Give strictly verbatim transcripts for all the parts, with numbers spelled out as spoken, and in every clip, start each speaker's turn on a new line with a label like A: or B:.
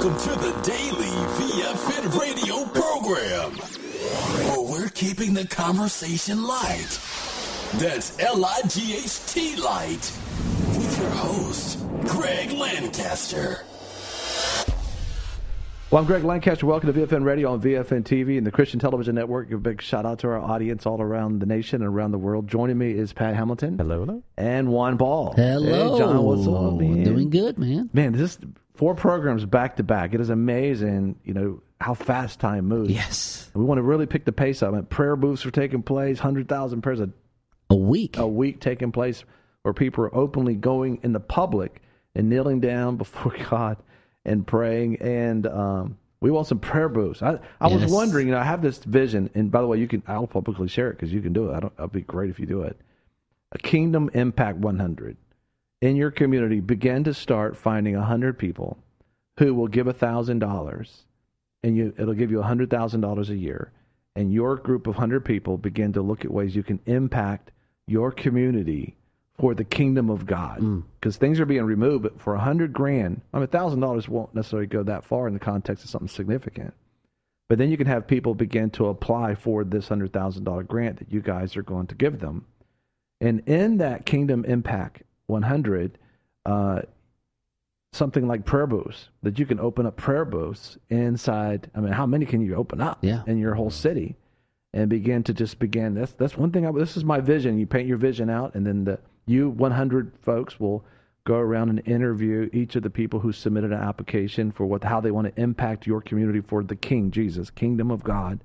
A: Welcome to the daily V F N radio program, where we're keeping the conversation light. That's L I G H T light. With your host, Greg Lancaster.
B: Well, I'm Greg Lancaster. Welcome to V F N Radio on V F N T V and the Christian Television Network. Give a big shout out to our audience all around the nation and around the world. Joining me is Pat Hamilton.
C: Hello, hello.
B: And Juan Ball.
D: Hello.
B: Hey, John, what's up, man?
D: Doing good, man.
B: Man, this four programs back to back. It is amazing, you know, how fast time moves.
D: Yes.
B: We want to really pick the pace up. I mean, prayer booths are taking place, one hundred thousand prayers a,
D: a week.
B: A week taking place where people are openly going in the public and kneeling down before God and praying. And, um, we want some prayer booths. I, I
D: yes.
B: was wondering, you know, I have this vision, and by the way, you can, I'll publicly share it because you can do it. I don't, it'll be great if you do it. A Kingdom Impact one hundred. In your community, begin to start finding one hundred people who will give one thousand dollars, and you, it'll give you one hundred thousand dollars a year. And your group of one hundred people begin to look at ways you can impact your community for the kingdom of God, because mm. things are being removed. But for a hundred grand, I mean, a thousand dollars won't necessarily go that far in the context of something significant. But then you can have people begin to apply for this hundred thousand dollar grant that you guys are going to give them, and in that Kingdom Impact one hundred, uh, something like prayer booths that you can open up prayer booths inside. I mean, how many can you open up
D: yeah.
B: in your whole city, and begin to just begin? That's that's one thing. I, this is my vision. You paint your vision out, and then the You one hundred folks will go around and interview each of the people who submitted an application for what, how they want to impact your community for the King Jesus, Kingdom of God,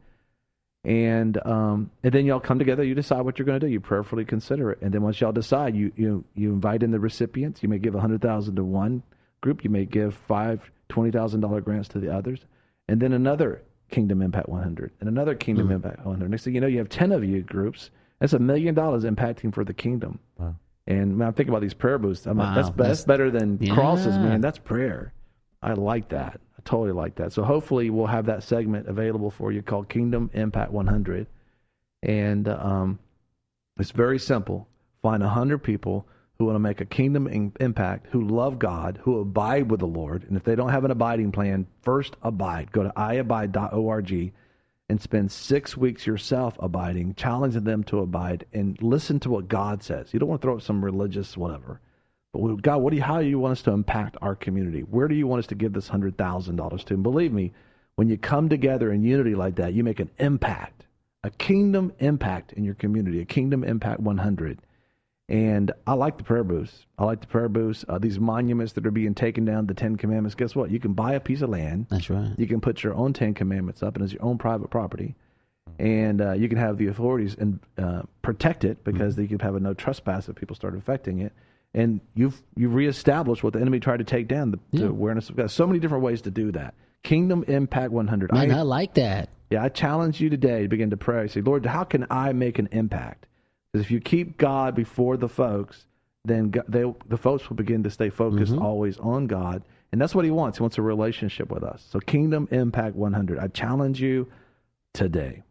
B: and um, and then y'all come together. You decide what you're going to do. You prayerfully consider it, and then once y'all decide, you you you invite in the recipients. You may give a hundred thousand to one group. You may give five twenty thousand dollar grants to the others, and then another Kingdom Impact one hundred, and another Kingdom mm-hmm. Impact one hundred. Next thing you know, you have ten of you groups. That's a million dollars impacting for the kingdom. Wow. And when I think about these prayer booths, I'm
D: wow.
B: like, that's, that's better than
D: yeah.
B: crosses, man. That's prayer. I like that. I totally like that. So hopefully we'll have that segment available for you called Kingdom Impact one hundred. And um, it's very simple. Find one hundred people who want to make a kingdom in- impact, who love God, who abide with the Lord. And if they don't have an abiding plan, first abide. Go to i abide dot org and spend six weeks yourself abiding, challenging them to abide, and listen to what God says. You don't want to throw up some religious whatever. But God, what do you, how do you want us to impact our community? Where do you want us to give this one hundred thousand dollars to? And believe me, when you come together in unity like that, you make an impact, a kingdom impact in your community, a Kingdom Impact one hundred. And I like the prayer booths. I like the prayer booths. Uh, these monuments that are being taken down, the Ten Commandments. Guess what? You can buy a piece of land.
D: That's right.
B: You can put your own Ten Commandments up, and it's your own private property. And uh, you can have the authorities and uh, protect it, because mm-hmm. you can have a no trespass if people start affecting it. And you've you've reestablished what the enemy tried to take down, the,
D: yeah.
B: the awareness of God. So many different ways to do that. Kingdom Impact one hundred.
D: Man, I, I like that.
B: Yeah, I challenge you today to begin to pray. Say, Lord, how can I make an impact? Because if you keep God before the folks, then God, they, the folks will begin to stay focused mm-hmm. always on God. And that's what he wants. He wants a relationship with us. So Kingdom Impact one hundred. I challenge you today.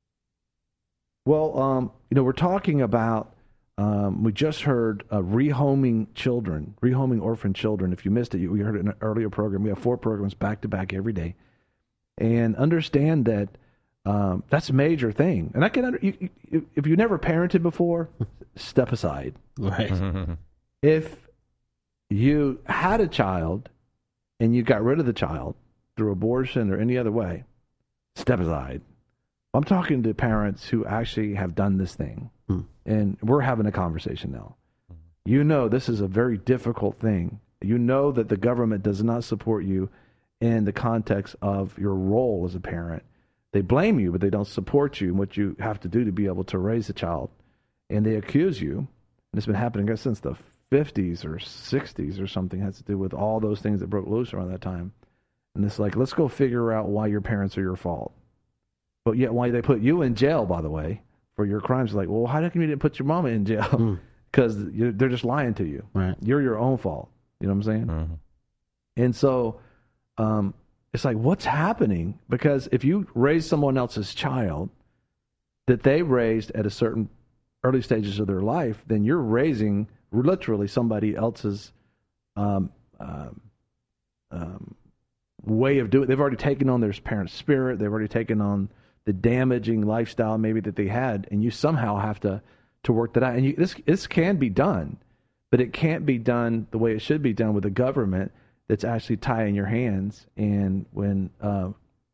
B: Well, um, you know, we're talking about, um, we just heard uh, rehoming children, rehoming orphan children. If you missed it, you, we heard it in an earlier program. We have four programs back to back every day. And understand that Um, that's a major thing. And I can, under, you, you, if you never parented before, step aside.
D: Right.
B: If you had a child and you got rid of the child through abortion or any other way, step aside. I'm talking to parents who actually have done this thing, hmm. and we're having a conversation now. You know this is a very difficult thing. You know that the government does not support you in the context of your role as a parent. They blame you, but they don't support you in what you have to do to be able to raise a child. And they accuse you, and it's been happening I guess, since the fifties or sixties or something, it has to do with all those things that broke loose around that time. And it's like, let's go figure out why your parents are your fault. But yet why they put you in jail, by the way, for your crimes. Like, well, how come you didn't put your mama in jail? Because mm. they're just lying to you.
D: Right.
B: You're your own fault. You know what I'm saying? Mm-hmm. And so um, it's like, what's happening? Because if you raise someone else's child that they raised at a certain early stages of their life, then you're raising literally somebody else's um, um, um, way of doing. They've already taken on their parents' spirit. They've already taken on the damaging lifestyle maybe that they had, and you somehow have to to work that out. And you, this this can be done, but it can't be done the way it should be done with a government that's actually tying your hands. And when uh,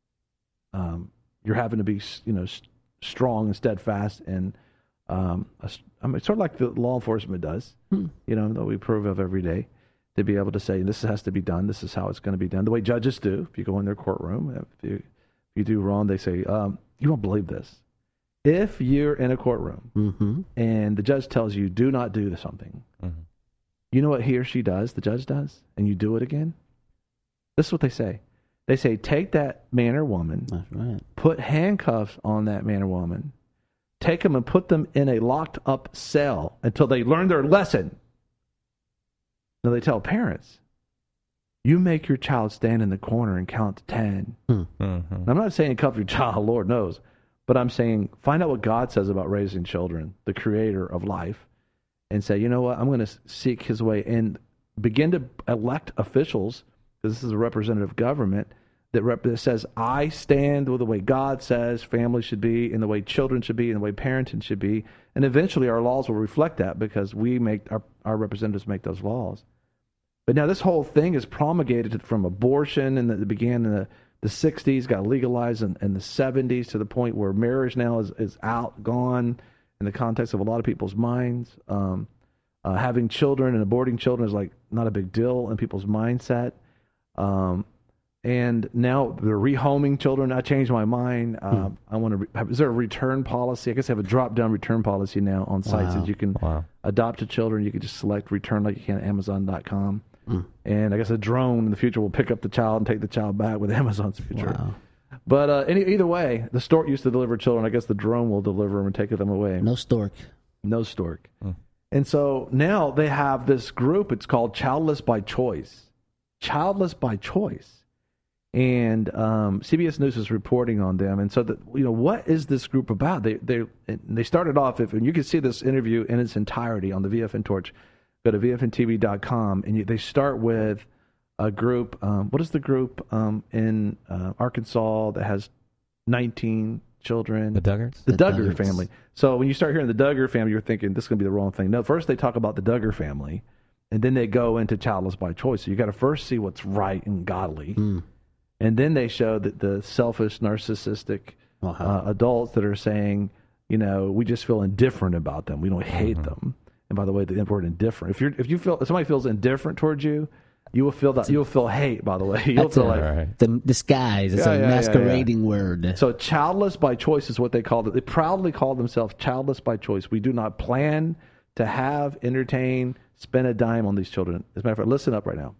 B: um, you're having to be, you know, st- strong and steadfast, and um, a, I mean, sort of like the law enforcement does, hmm. you know, that we approve of every day, to be able to say this has to be done. This is how it's going to be done. The way judges do. If you go in their courtroom, if you, if you do wrong, they say, um, "You won't believe this." If you're in a courtroom mm-hmm. and the judge tells you do not do something, mm-hmm. you know what he or she does, the judge does, and you do it again? This is what they say. They say, take that man or woman, That's right. put handcuffs on that man or woman, take them and put them in a locked up cell until they learn their lesson. Now they tell parents, you make your child stand in the corner and count to ten. Mm-hmm. I'm not saying cuff your child, Lord knows, but I'm saying find out what God says about raising children, the creator of life, and say, you know what, I'm going to seek his way and begin to elect officials, because this is a representative government, that, rep- that says, I stand with the way God says family should be, and the way children should be, and the way parenting should be. And eventually our laws will reflect that, because we make our, our representatives make those laws. But now this whole thing is promulgated from abortion, and it began in the, the sixties, got legalized in, in the seventies, to the point where marriage now is, is out, gone, in the context of a lot of people's minds. Um, uh, having children and aborting children is like not a big deal in people's mindset. Um, and now they're rehoming children. I changed my mind. Uh, hmm. I want to. Re- have, is there a return policy? I guess they have a drop-down return policy now on sites wow. that you can wow. adopt a children. You can just select return like you can at Amazon dot com. Hmm. And I guess a drone in the future will pick up the child and take the child back with Amazon's future. Wow. But uh, any, either way, the stork used to deliver children. I guess the drone will deliver them and take them away.
D: No stork.
B: No stork. Hmm. And so now they have this group. It's called Childless by Choice. Childless by Choice. And um, C B S News is reporting on them. And so, the, you know, what is this group about? They they they started off, if, and you can see this interview in its entirety on the V F N Torch. Go to V F N T V dot com, and you, they start with a group. Um, what is the group um, in uh, Arkansas that has nineteen children?
C: The Duggars?
B: The,
C: the
B: Duggar
C: Duggars.
B: family. So when you start hearing the Duggar family, you're thinking this is going to be the wrong thing. No, first they talk about the Duggar family, and then they go into Childless by Choice. So you got to first see what's right and godly. Mm. And then they show that the selfish, narcissistic uh-huh. uh, adults that are saying, you know, we just feel indifferent about them. We don't hate mm-hmm. them. And by the way, the word indifferent. If you if you feel if somebody feels indifferent towards you, you will feel that you will feel hate. By the way, you'll feel
D: a,
B: like
D: right. the disguise. It's yeah, a yeah, masquerading yeah, yeah. word.
B: So, childless by choice is what they called it. They proudly call themselves childless by choice. We do not plan to have, entertain, spend a dime on these children. As a matter of fact, listen up right now.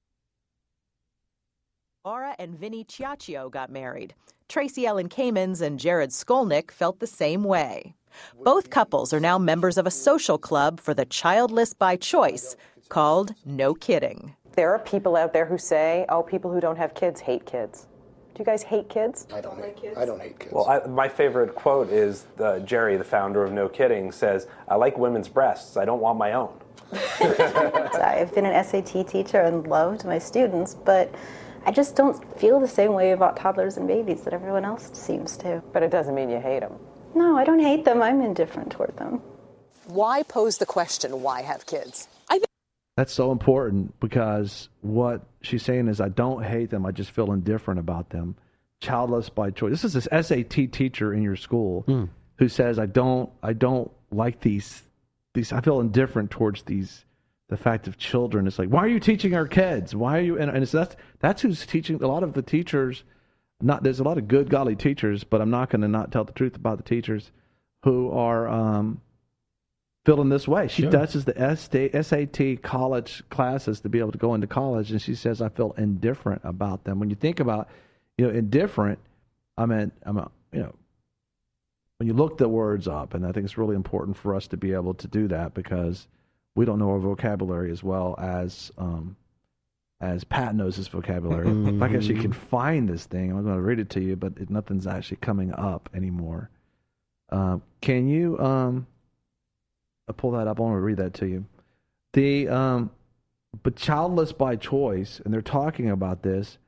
E: Laura and Vinny Ciaccio got married. Tracy Ellen Kamens and Jared Skolnick felt the same way. Both couples are now members of a social club for the childless by choice called No Kidding.
F: There are people out there who say, oh, people who don't have kids hate kids. Do you guys hate kids?
G: I don't hate kids. I don't hate kids.
H: Well, I, my favorite quote is uh, Jerry, the founder of No Kidding, says, I like women's breasts. I don't want my own.
I: I've been an S A T teacher and loved my students, but I just don't feel the same way about toddlers and babies that everyone else seems to.
F: But it doesn't mean you hate them.
I: No, I don't hate them. I'm indifferent toward them.
J: Why pose the question, why have kids?
B: I think that's so important, because what she's saying is, I don't hate them. I just feel indifferent about them. Childless by choice. This is this S A T teacher in your school mm. who says, I don't, I don't like these, these, I feel indifferent towards these, the fact of children. It's like, why are you teaching our kids? Why are you, and, and it's, that's, that's who's teaching. A lot of the teachers, not, there's a lot of good, godly teachers, but I'm not going to not tell the truth about the teachers who are um, feeling this way. She sure. touches the S A T college classes to be able to go into college, and she says, I feel indifferent about them. When you think about, you know, indifferent, I mean, I'm a, you know, when you look the words up, and I think it's really important for us to be able to do that, because we don't know our vocabulary as well as um, as Pat knows his vocabulary. Mm-hmm. If I actually can find this thing, I'm going to read it to you, but it, nothing's actually coming up anymore. Uh, can you um, I'll pull that up? I want to read that to you. The um, but childless by choice, and they're talking about this,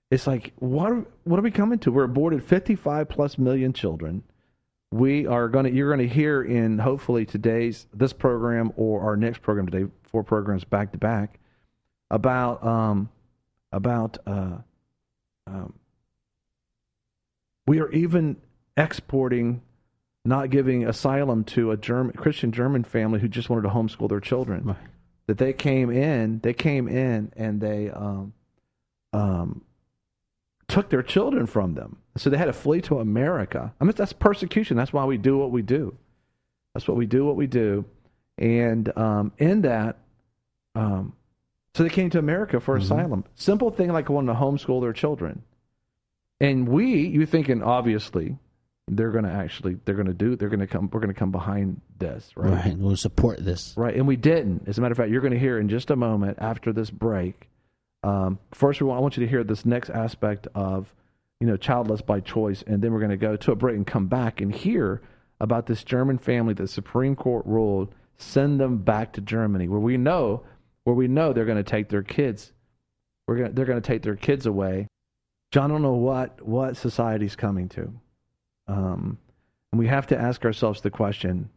B: it's like, what are, what are we coming to? We're aborted fifty-five plus million children. We are going to, you're going to hear in hopefully today's, this program or our next program today, four programs back to back, about, um, about, uh, um, we are even exporting, not giving asylum to a German, Christian German family who just wanted to homeschool their children. Right. That they came in, they came in and they, um, um, took their children from them. So they had to flee to America. I mean, that's persecution. That's why we do what we do. That's what we do, what we do. And um, in that, um, so they came to America for mm-hmm. asylum. Simple thing like wanting to homeschool their children. And we, you're thinking, obviously, they're going to actually, they're going to do, they're going to come, we're going to come behind this, right?
D: Right, we'll support this.
B: Right, and we didn't. As a matter of fact, you're going to hear in just a moment after this break. Um, first, we want, I want you to hear this next aspect of, you know, childless by choice, and then we're going to go to a break and come back and hear about this German family that the Supreme Court ruled send them back to Germany, where we know, where we know they're going to take their kids, we're going, they're going to take their kids away. John, I don't know what what society's coming to, um, and we have to ask ourselves the question: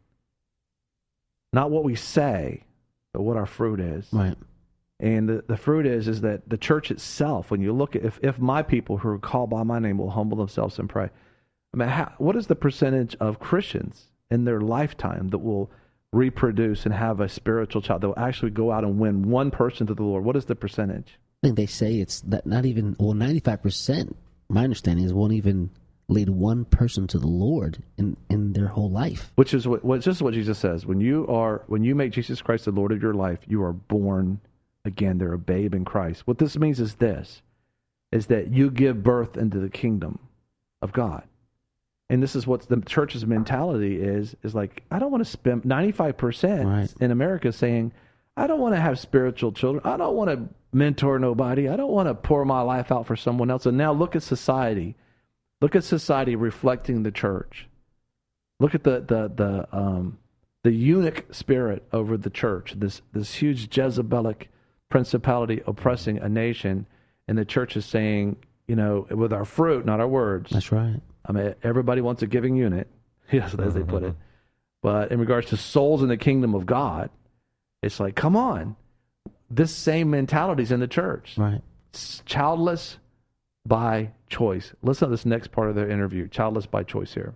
B: not what we say, but what our fruit is.
D: Right.
B: And the, the fruit is is that the church itself, when you look at, if, if my people who are called by my name will humble themselves and pray, I mean, how, what is the percentage of Christians in their lifetime that will reproduce and have a spiritual child that will actually go out and win one person to the Lord? What is the percentage?
D: I think they say it's that not even, well, ninety-five percent, my understanding is, won't even lead one person to the Lord in, in their whole life.
B: Which is what, what, just what Jesus says. When you are, when you make Jesus Christ the Lord of your life, you are born again. They're a babe in Christ. What this means is this, is that you give birth into the kingdom of God. And this is what the church's mentality is, is like, I don't want to spend ninety-five percent right. in America saying, I don't want to have spiritual children. I don't want to mentor nobody. I don't want to pour my life out for someone else. And now look at society. Look at society reflecting the church. Look at the the the um, the eunuch spirit over the church, this this huge Jezebelic principality oppressing a nation, and the church is saying, you know, with our fruit, not our words.
D: That's right.
B: I mean, everybody wants a giving unit, yes, as they put it. But in regards to souls in the kingdom of God, it's like, come on. This same mentality is in the church.
D: Right.
B: It's childless by choice. Listen to this next part of their interview. Childless by choice here.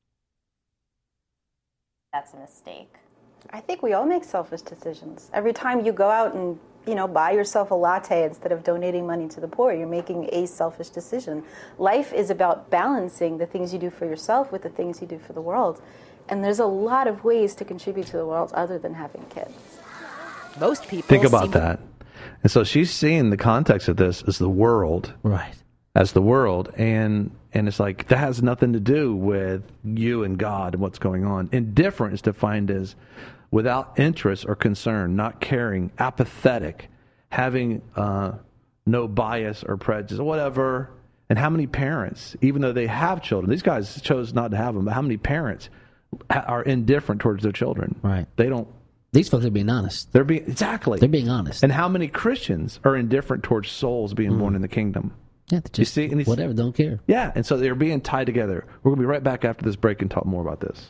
I: That's a mistake. I think we all make selfish decisions. Every time you go out and, you know, buy yourself a latte instead of donating money to the poor, you're making a selfish decision. Life is about balancing the things you do for yourself with the things you do for the world. And there's a lot of ways to contribute to the world other than having kids.
E: Most people
B: think about that. And so she's seeing the context of this as the world.
D: Right.
B: As the world. And and it's like, that has nothing to do with you and God and what's going on. Indifferent is defined as without interest or concern, not caring, apathetic, having uh, no bias or prejudice, or whatever. And how many parents, even though they have children, these guys chose not to have them, but how many parents are indifferent towards their children?
D: Right.
B: They don't.
D: These folks are being honest.
B: They're being exactly.
D: They're being honest.
B: And how many Christians are indifferent towards souls being mm. born in the kingdom?
D: Yeah, just you see, and whatever, don't care.
B: Yeah, and so they're being tied together. We're going to be right back after this break and talk more about this.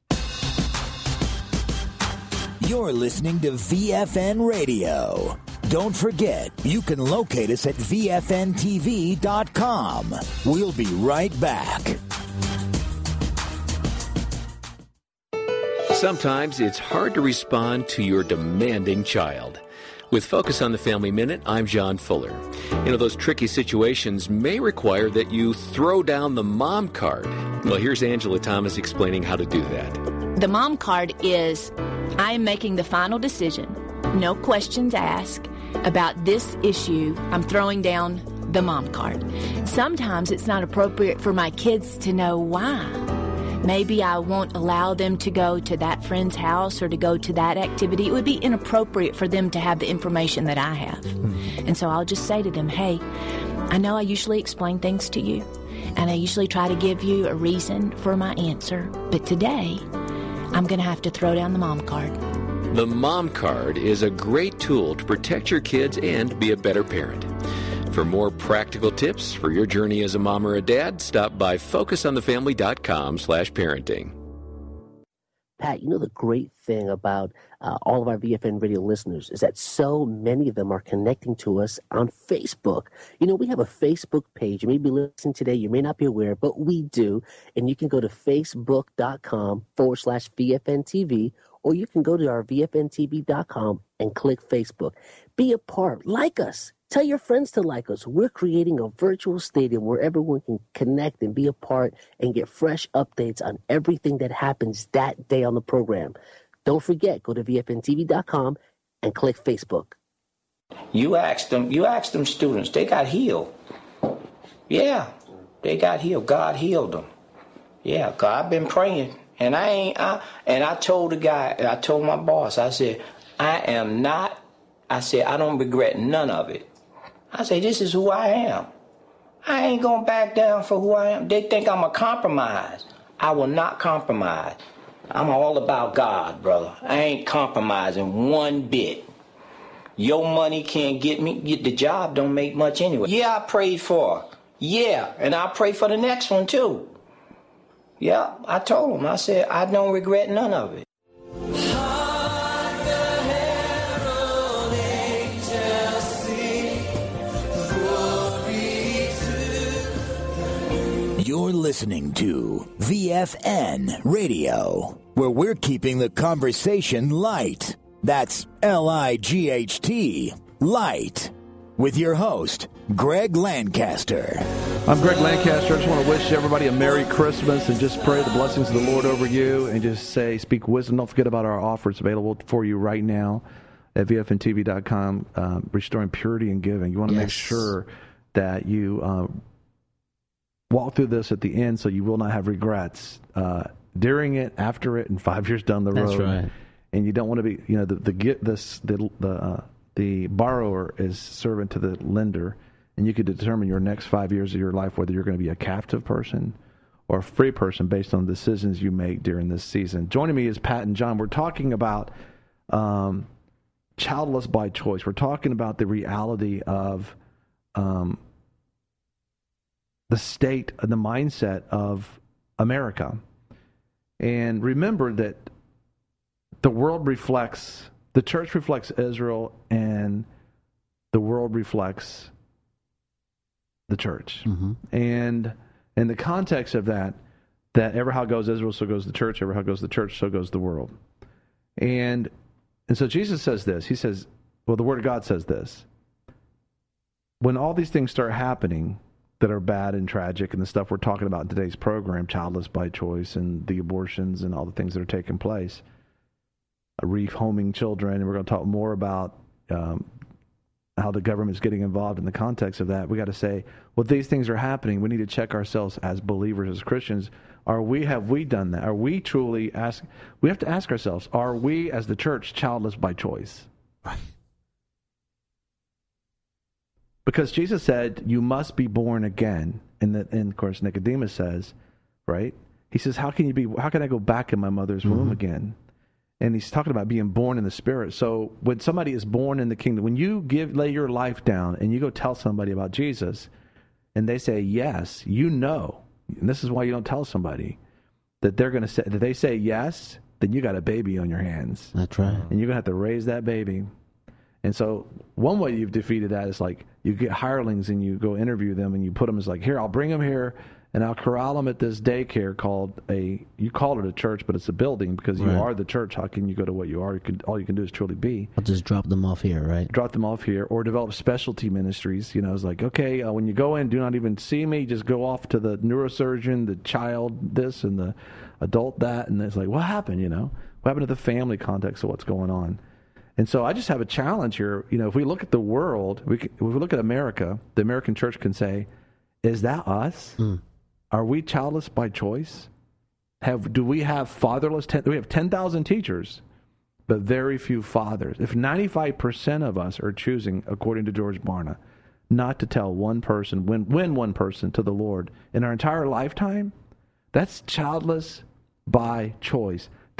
A: You're listening to V F N Radio. Don't forget, you can locate us at V F N T V dot com. We'll be right back.
C: Sometimes it's hard to respond to your demanding child. With Focus on the Family Minute, I'm John Fuller. You know, those tricky situations may require that you throw down the mom card. Well, here's Angela Thomas explaining how to do that.
G: The mom card is, I am making the final decision, no questions asked, about this issue. I'm throwing down the mom card. Sometimes it's not appropriate for my kids to know why. Maybe I won't allow them to go to that friend's house or to go to that activity. It would be inappropriate for them to have the information that I have. Mm. And so I'll just say to them, hey, I know I usually explain things to you, and I usually try to give you a reason for my answer, but today I'm going to have to throw down the mom card.
C: The mom card is a great tool to protect your kids and be a better parent. For more practical tips for your journey as a mom or a dad, stop by focusonthefamily.com slash parenting.
D: Pat, you know the great thing about uh, all of our V F N radio listeners is that so many of them are connecting to us on Facebook. You know, we have a Facebook page. You may be listening today. You may not be aware, but we do. And you can go to facebook.com forward slash VFNTV, or you can go to our V F N T V dot com and click Facebook. Be a part. Like us. Tell your friends to like us. We're creating a virtual stadium where everyone can connect and be a part and get fresh updates on everything that happens that day on the program. Don't forget, go to V F N T V dot com and click Facebook.
K: You asked them, you asked them students, they got healed. Yeah, they got healed. God healed them. Yeah, God, I've been praying. And I ain't, I, and I told the guy, I told my boss, I said, I am not, I said, I don't regret none of it. I say, this is who I am. I ain't gonna back down for who I am. They think I'm a compromise. I will not compromise. I'm all about God, brother. I ain't compromising one bit. Your money can't get me. Get the job don't make much anyway. Yeah, I prayed for her. Yeah, and I'll pray for the next one too. Yeah, I told him. I said, I don't regret none of it.
A: You're listening to V F N Radio, where we're keeping the conversation light. That's L I G H T, light. With your host, Greg Lancaster.
B: I'm Greg Lancaster. I just want to wish everybody a Merry Christmas and just pray the blessings of the Lord over you and just say, speak wisdom. Don't forget about our offers available for you right now at V F N T V dot com, um, Restoring Purity and Giving. You want to yes. make sure that you uh, walk through this at the end so you will not have regrets uh, during it, after it, and five years down the road.
D: That's right.
B: And you don't want to be, you know, the the get this the the uh, the borrower is servant to the lender, and you could determine your next five years of your life whether you're going to be a captive person or a free person based on the decisions you make during this season. Joining me is Pat and John. We're talking about um, childless by choice. We're talking about the reality of um, the state and the mindset of America. And remember that the world reflects, the church reflects Israel, and the world reflects the church.
D: Mm-hmm.
B: And in the context of that, that ever how goes Israel, so goes the church. Ever how goes the church, so goes the world. And and so Jesus says this. He says, well, the Word of God says this. When all these things start happening that are bad and tragic, and the stuff we're talking about in today's program, childless by choice and the abortions and all the things that are taking place, rehoming children, and we're going to talk more about um, how the government is getting involved in the context of that. We got to say, well, these things are happening. We need to check ourselves as believers, as Christians. Are we, have we done that? Are we truly ask? We have to ask ourselves, are we as the church childless by choice?
D: Right.
B: Because Jesus said, you must be born again. And, the, and of course, Nicodemus says, right? He says, how can you be, how can I go back in my mother's mm-hmm. womb again? And he's talking about being born in the Spirit. So when somebody is born in the kingdom, when you give lay your life down and you go tell somebody about Jesus, and they say yes, you know, and this is why you don't tell somebody that they're going to say, that they say yes, then you got a baby on your hands.
D: That's right.
B: And you're going to have to raise that baby. And so one way you've defeated that is like you get hirelings and you go interview them and you put them as like, here, I'll bring them here and I'll corral them at this daycare called a, you call it a church, but it's a building because you
D: right.
B: are the church. How can you go to what you are? You can, all you can do is truly be.
D: I'll just drop them off here, right?
B: Drop them off here, or develop specialty ministries. You know, it's like, okay, uh, when you go in, do not even see me. Just go off to the neurosurgeon, the child this, and the adult that. And it's like, what happened, you know? What happened to the family context of what's going on? And so I just have a challenge here. You know, if we look at the world, we can, if we look at America, the American church can say, is that us?
D: Mm.
B: Are we childless by choice? Have do we have fatherless? Ten, we have ten thousand teachers, but very few fathers. If ninety-five percent of us are choosing, according to George Barna, not to tell one person, win, win one person to the Lord in our entire lifetime, that's childless by choice.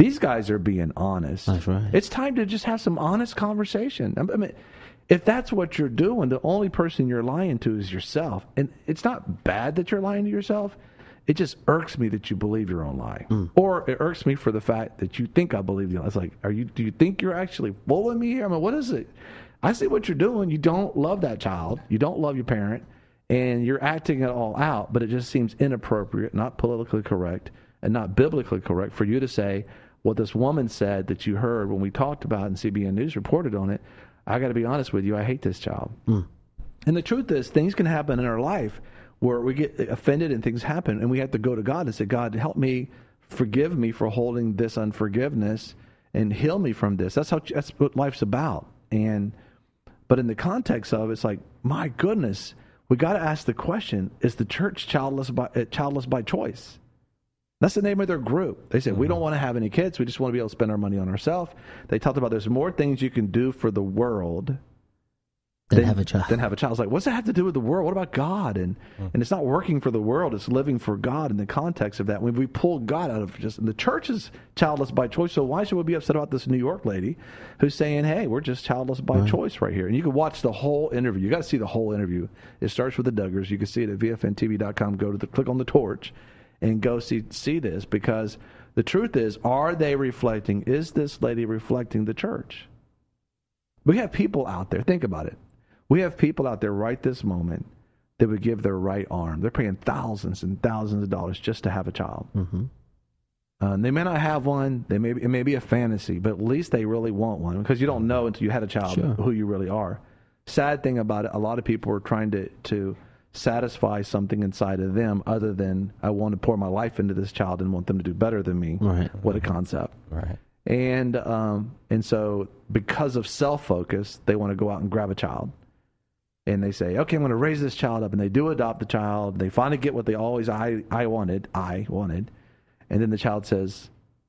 B: These guys are being honest.
L: That's right.
B: It's time to just have some honest conversation. I mean, if that's what you're doing, the only person you're lying to is yourself. And it's not bad that you're lying to yourself. It just irks me that you believe your own lie. Mm. Or it irks me for the fact that you think I believe you. It's like, are you? Do you think you're actually fooling me here? I mean, what is it? I see what you're doing. You don't love that child. You don't love your parent. And you're acting it all out. But it just seems inappropriate, not politically correct, and not biblically correct for you to say what this woman said that you heard when we talked about it and C B N News reported on it. I got to be honest with you. I hate this child. Mm. And the truth is, things can happen in our life where we get offended and things happen, and we have to go to God and say, God, help me, forgive me for holding this unforgiveness, and heal me from this. That's how. That's what life's about. And but in the context of, it's like, my goodness, we got to ask the question: is the church childless by uh, childless by choice? That's the name of their group. They said, mm-hmm. we don't want to have any kids. We just want to be able to spend our money on ourselves. They talked about there's more things you can do for the world
L: Than, than have a child.
B: Than have a child. It's like, what's that have to do with the world? What about God? And mm. and it's not working for the world. It's living for God in the context of that. When we pull God out of just, and the church is childless by choice. So why should we be upset about this New York lady who's saying, hey, we're just childless by right. choice right here? And you can watch the whole interview. You got to see the whole interview. It starts with the Duggars. You can see it at V F N T V dot com. Go to the, click on the torch and go see see this, because the truth is, are they reflecting, is this lady reflecting the church? We have people out there, think about it. We have people out there right this moment that would give their right arm. They're paying thousands and thousands of dollars just to have a child. Mm-hmm. Uh, and they may not have one. They may be, it may be a fantasy, but at least they really want one, because you don't know until you had a child sure. who you really are. Sad thing about it, a lot of people are trying to, to satisfy something inside of them other than, I want to pour my life into this child and want them to do better than me.
L: Right.
B: What a concept.
L: Right.
B: And um, and so because of self-focus, they want to go out and grab a child. And they say, okay, I'm going to raise this child up. And they do adopt the child. They finally get what they always, I, I wanted, I wanted. And then the child says,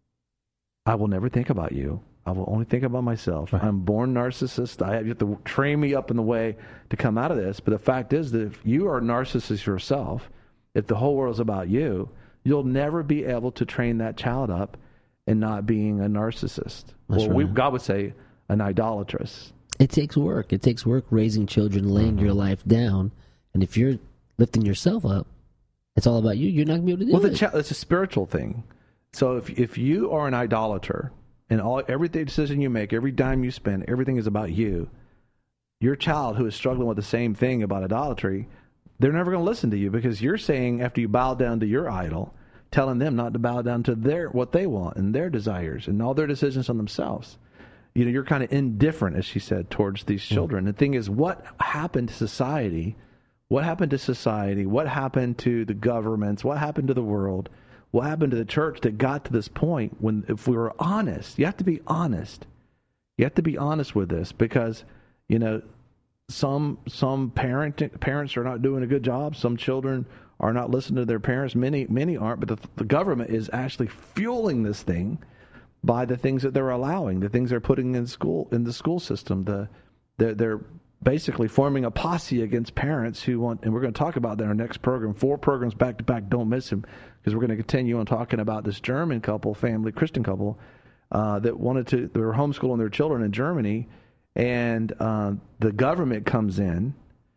B: I will never think about you. I will only think about myself. Right. I'm born narcissist. I have, you have to train me up in the way to come out of this. But the fact is that if you are a narcissist yourself, if the whole world is about you, you'll never be able to train that child up in not being a narcissist. That's or right. we, God would say an idolatrous.
L: It takes work. It takes work raising children, laying mm-hmm. your life down. And if you're lifting yourself up, it's all about you. You're not going to be able to do
B: well,
L: it.
B: Well, cha- it's a spiritual thing. So if if you are an idolater, and all every decision you make, every dime you spend, everything is about you, your child who is struggling with the same thing about idolatry, they're never going to listen to you, because you're saying, after you bow down to your idol, telling them not to bow down to their what they want and their desires and all their decisions on themselves. You know, you're kind of indifferent, as she said, towards these children. Mm. The thing is, what happened to society? What happened to society? What happened to the governments? What happened to the world? What happened to the church that got to this point when, if we were honest, you have to be honest. You have to be honest with this, because, you know, some some parent parents are not doing a good job. Some children are not listening to their parents. Many many aren't. But the, the government is actually fueling this thing by the things that they're allowing, the things they're putting in school in the school system. The they're, they're basically forming a posse against parents who want, and we're going to talk about that in our next program. Four programs back to back. Don't miss them, because we're going to continue on talking about this German couple, family Christian couple, uh, that wanted to, they were homeschooling their children in Germany, and uh, the government comes in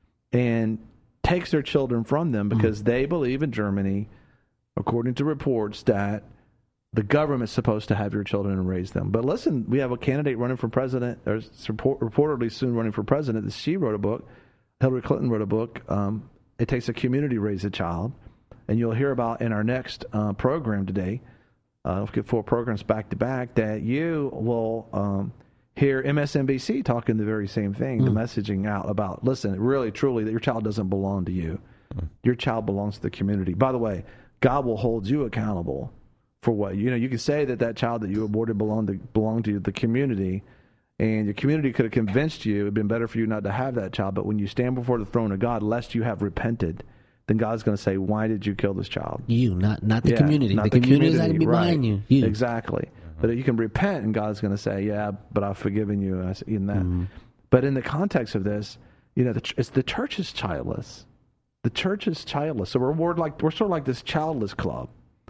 B: and takes their children from them because mm-hmm. they believe in Germany, according to reports, that the government's supposed to have your children and raise them. But listen, we have a candidate running for president, or reportedly soon running for president. She wrote a book. Hillary Clinton wrote a book. Um, it takes a community to raise a child. And you'll hear about in our next uh, program today, uh, we'll get four programs back to back, that you will um, hear M S N B C talking the very same thing, mm. the messaging out about, listen, really, truly, that your child doesn't belong to you. Mm. Your child belongs to the community. By the way, God will hold you accountable for what, you know, you can say that that child that you aborted belonged to, belonged to the community, and your community could have convinced you it would have been better for you not to have that child. But when you stand before the throne of God, lest you have repented, then God's going to say, why did you kill this child?
L: You, not not the
B: yeah,
L: community.
B: Not
L: the,
B: the
L: community is
B: community,
L: not going to be
B: right.
L: behind you. You.
B: Exactly. Mm-hmm. But you can repent, and God's going to say, yeah, but I've forgiven you in that. Mm-hmm. But in the context of this, you know, the, it's, the church is childless. The church is childless. So we're, we're, like, we're sort of like this childless club.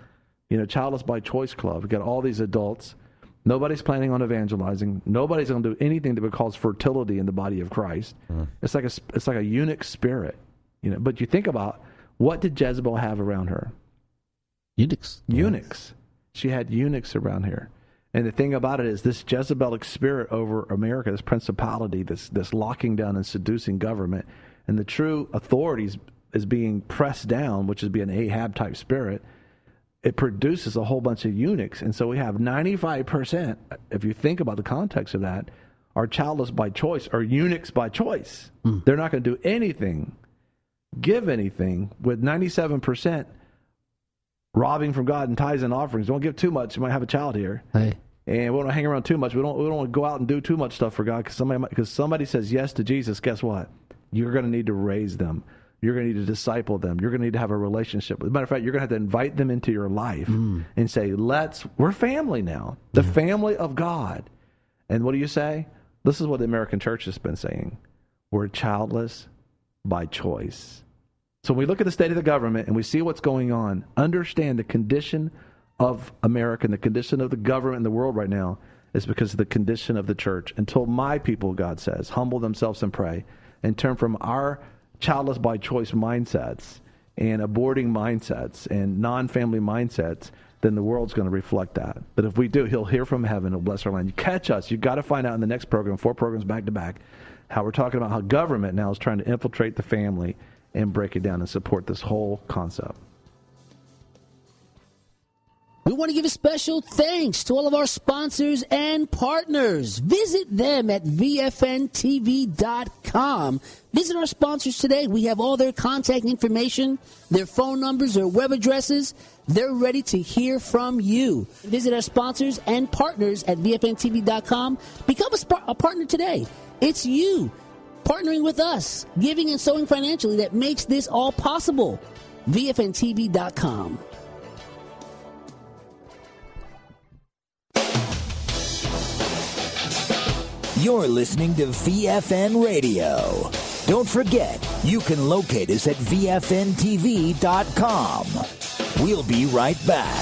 B: You know, Childless by Choice Club. We've got all these adults. Nobody's planning on evangelizing. Nobody's going to do anything that would cause fertility in the body of Christ. Mm. It's like a it's like a eunuch spirit, you know. But you think about, what did Jezebel have around her?
L: Eunuchs.
B: Eunuchs. She had eunuchs around here. And the thing about it is, this Jezebelic spirit over America, this principality, this this locking down and seducing government, and the true authorities is being pressed down, which is being an Ahab type spirit. It produces a whole bunch of eunuchs. And so we have ninety-five percent, if you think about the context of that, are childless by choice, or eunuchs by choice. Mm. They're not going to do anything, give anything, with ninety-seven percent robbing from God and tithes and offerings. Don't give too much. You might have a child here.
L: Hey.
B: And we don't hang around too much. We don't, we don't want to go out and do too much stuff for God, because somebody, because somebody says yes to Jesus, guess what? You're going to need to raise them. You're going to need to disciple them. You're going to need to have a relationship. As a matter of fact, you're going to have to invite them into your life mm. and say, let's, we're family now. The mm. family of God. And what do you say? This is what the American church has been saying. We're childless by choice. So when we look at the state of the government and we see what's going on, understand the condition of America and the condition of the government in the world right now is because of the condition of the church. Until my people, God says, humble themselves and pray and turn from our childless by choice mindsets and aborting mindsets and non-family mindsets, then the world's going to reflect that. But if we do, he'll hear from heaven, he'll bless our land. You catch us. You've got to find out in the next program, four programs back to back, how we're talking about how government now is trying to infiltrate the family and break it down and support this whole concept.
L: We want to give a special thanks to all of our sponsors and partners. Visit them at V F N T V dot com. Visit our sponsors today. We have all their contact information, their phone numbers, their web addresses. They're ready to hear from you. Visit our sponsors and partners at V F N T V dot com. Become a, sp- a partner today. It's you partnering with us, giving and sowing financially, that makes this all possible. V F N T V dot com.
M: You're listening to V F N Radio. Don't forget, you can locate us at V F N T V dot com. We'll be right back.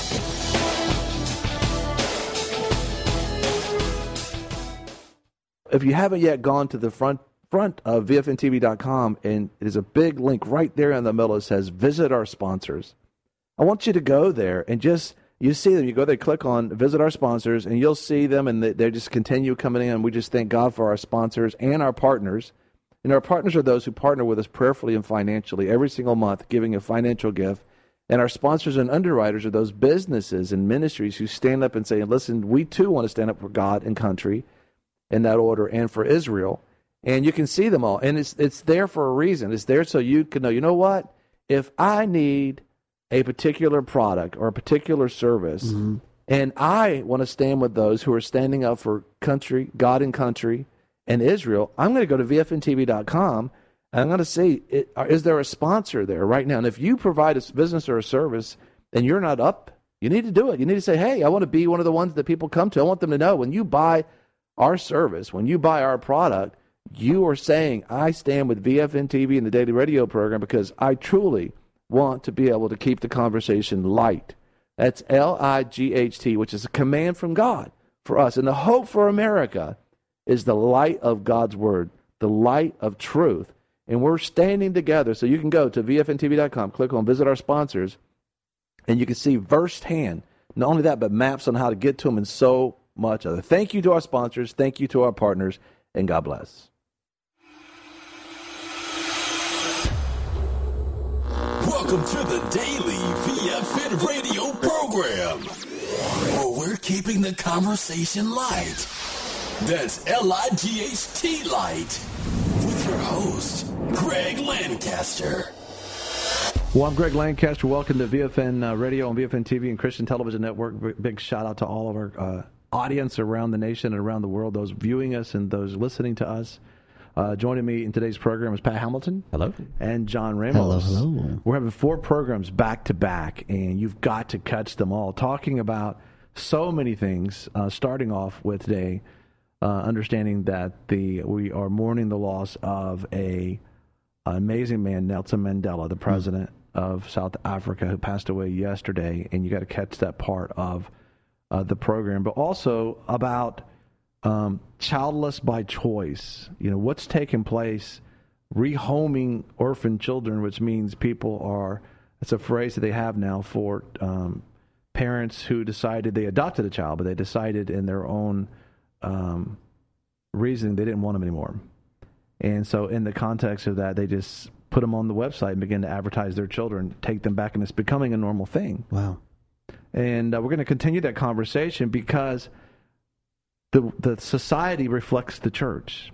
B: If you haven't yet gone to the front front of V F N T V dot com, and there's a big link right there in the middle that says visit our sponsors. I want you to go there and just, you see them, you go there, click on visit our sponsors, and you'll see them, and they, they just continue coming in. We just thank God for our sponsors and our partners. And our partners are those who partner with us prayerfully and financially every single month, giving a financial gift. And our sponsors and underwriters are those businesses and ministries who stand up and say, listen, we too want to stand up for God and country in that order, and for Israel. And you can see them all. And it's it's there for a reason. It's there so you can know, you know what? If I need a particular product or a particular service, mm-hmm. and I want to stand with those who are standing up for country, God and country, and Israel, I'm going to go to V F N T V dot com, and I'm going to see, it, is there a sponsor there right now? And if you provide a business or a service and you're not up, you need to do it. You need to say, hey, I want to be one of the ones that people come to. I want them to know when you buy our service, when you buy our product, you are saying, I stand with V F N T V and the Daily Radio program because I truly want to be able to keep the conversation light. That's L I G H T, which is a command from God for us. And the hope for America is the light of God's word, the light of truth. And we're standing together. So you can go to V F N T V dot com, click on visit our sponsors, and you can see firsthand, not only that, but maps on how to get to them and so much other. Thank you to our sponsors. Thank you to our partners. And God bless.
A: Welcome to the Daily V F N Radio program, where we're keeping the conversation light. That's L I G H T light. With your host, Greg Lancaster.
B: Well, I'm Greg Lancaster. Welcome to V F N uh, Radio and V F N T V and Christian Television Network. B- big shout out to all of our uh, audience around the nation and around the world, those viewing us and those listening to us. Uh, joining me in today's program is Pat Hamilton.
L: Hello.
B: And John Ramos.
L: Hello, hello.
B: We're having four programs back to back, and you've got to catch them all, talking about so many things, uh, starting off with today, uh, understanding that the we are mourning the loss of a an amazing man, Nelson Mandela, the president of South Africa who passed away yesterday, and you got to catch that part of uh, the program. But also about um, childless by choice. You know, what's taking place, rehoming orphan children, which means people are, it's a phrase that they have now for um, parents who decided they adopted a child, but they decided in their own um, reasoning they didn't want them anymore. And so in the context of that, they just put them on the website and begin to advertise their children, take them back, and it's becoming a normal thing.
L: Wow.
B: And uh, we're going to continue that conversation because the the society reflects the church.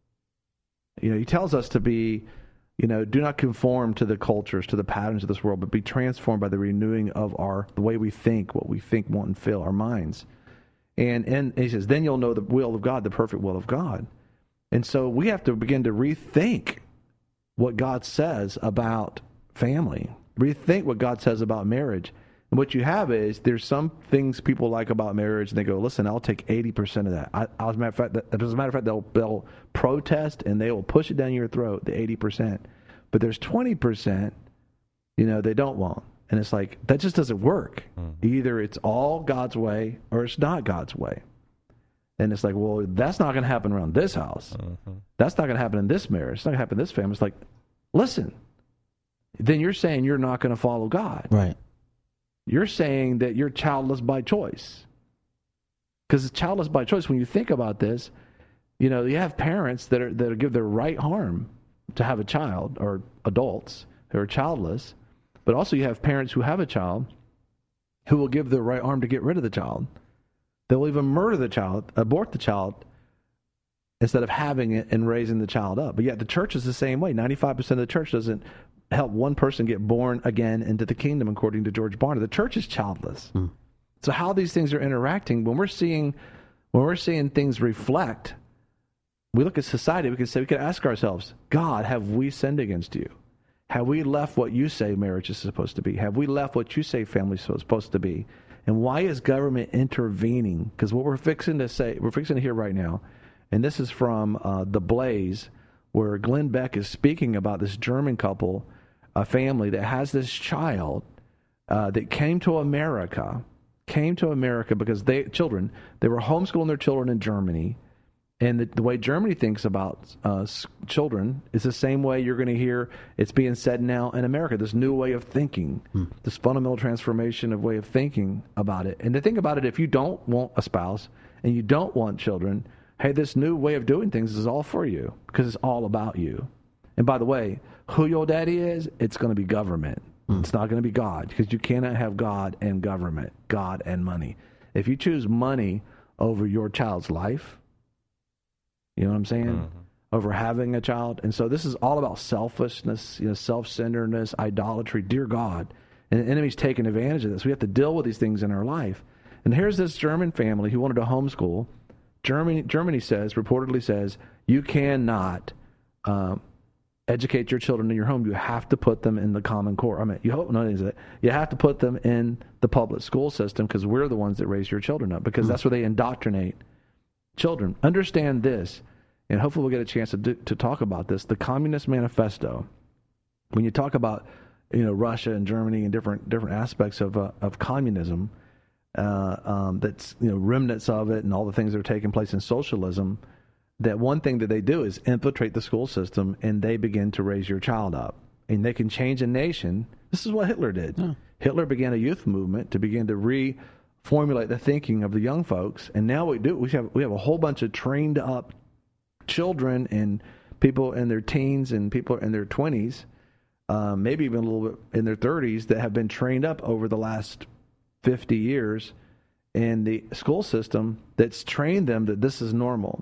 B: You know, he tells us to be, you know, do not conform to the cultures, to the patterns of this world, but be transformed by the renewing of our, the way we think, what we think, want, and feel, our minds. And, and he says, then you'll know the will of God, the perfect will of God. And so we have to begin to rethink what God says about family, rethink what God says about marriage. And what you have is there's some things people like about marriage, and they go, listen, I'll take eighty percent of that. I, as a matter of fact, that, as a matter of fact, they'll, they'll protest and they will push it down your throat, the eighty percent. But there's twenty percent, you know, they don't want. And it's like, that just doesn't work. Mm-hmm. Either it's all God's way or it's not God's way. And it's like, well, that's not going to happen around this house. Mm-hmm. That's not going to happen in this marriage. It's not going to happen in this family. It's like, listen, then you're saying you're not going to follow God.
L: Right.
B: You're saying that you're childless by choice. Because it's childless by choice. When you think about this, you know, you have parents that are that give their right arm to have a child, or adults who are childless, but also you have parents who have a child who will give their right arm to get rid of the child. They will even murder the child, abort the child, instead of having it and raising the child up. But yet the church is the same way. ninety-five percent of the church doesn't help one person get born again into the kingdom, according to George Barna. The church is childless. Mm. So how these things are interacting, when we're seeing when we're seeing things reflect, we look at society, we can say, we can ask ourselves, God, have we sinned against you? Have we left what you say marriage is supposed to be? Have we left what you say family is supposed to be? And why is government intervening? Because what we're fixing to say, we're fixing to hear right now, and this is from uh, The Blaze, where Glenn Beck is speaking about this German couple, a family that has this child uh, that came to America, came to America because they, children, they were homeschooling their children in Germany. And the, the way Germany thinks about uh, children is the same way you're going to hear it's being said now in America, this new way of thinking, hmm. this fundamental transformation of way of thinking about it. And the thing about it, if you don't want a spouse and you don't want children, hey, this new way of doing things is all for you because it's all about you. And by the way, who your daddy is, it's going to be government. Hmm. It's not going to be God, because you cannot have God and government, God and money. If you choose money over your child's life, you know what I'm saying? Mm-hmm. Over having a child. And so this is all about selfishness, you know, self-centeredness, idolatry, dear God. And the enemy's taking advantage of this. We have to deal with these things in our life. And here's this German family who wanted to homeschool. Germany, Germany says, reportedly says, you cannot um, educate your children in your home. You have to put them in the Common Core. I mean, you hope not. You have to put them in the public school system because we're the ones that raise your children up, because mm-hmm. that's where they indoctrinate children. Understand this, and hopefully we'll get a chance to do, to talk about this. The Communist Manifesto. When you talk about, you know, Russia and Germany and different different aspects of uh, of communism, uh, um, that's, you know, remnants of it and all the things that are taking place in socialism, that one thing that they do is infiltrate the school system, and they begin to raise your child up, and they can change a nation. This is what Hitler did. Yeah. Hitler began a youth movement to begin to re. formulate the thinking of the young folks, and now we do. We have we have a whole bunch of trained up children and people in their teens and people in their twenties, um, maybe even a little bit in their thirties, that have been trained up over the last fifty years in the school system that's trained them that this is normal.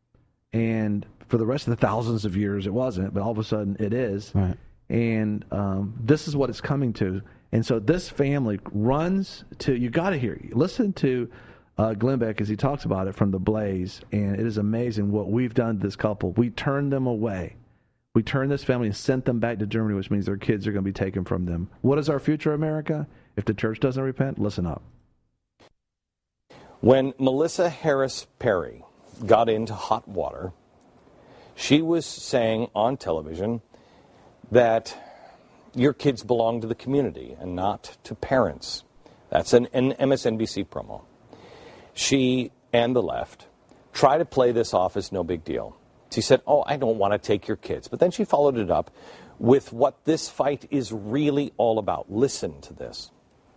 B: And for the rest of the thousands of years, it wasn't, but all of a sudden it is. Right. And um, this is what it's coming to. And so this family runs to, you got to hear, listen to uh, Glenn Beck as he talks about it from The Blaze, and it is amazing what we've done to this couple. We turned them away. We turned this family and sent them back to Germany, which means their kids are going to be taken from them. What is our future, America? If the church doesn't repent, listen up.
N: When Melissa Harris Perry got into hot water, she was saying on television that your kids belong to the community and not to parents. That's an, an M S N B C promo. She and the left try to play this off as no big deal. She said, oh, I don't want to take your kids. But then she followed it up with what this fight is really all about. Listen to this.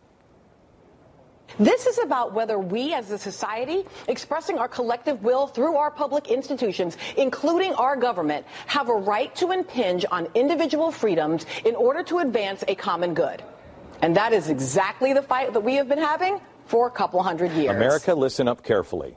O: This is about whether we as a society, expressing our collective will through our public institutions, including our government, have a right to impinge on individual freedoms in order to advance a common good. And that is exactly the fight that we have been having for a couple hundred years.
N: America, listen up carefully.